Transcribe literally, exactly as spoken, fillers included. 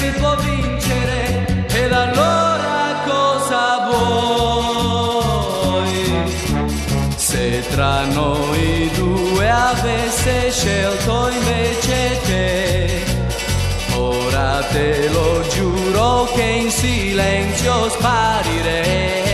mi può vincere, ed allora cosa vuoi? Se tra noi due avesse scelto invece te, ora te lo giuro che in silenzio sparirei.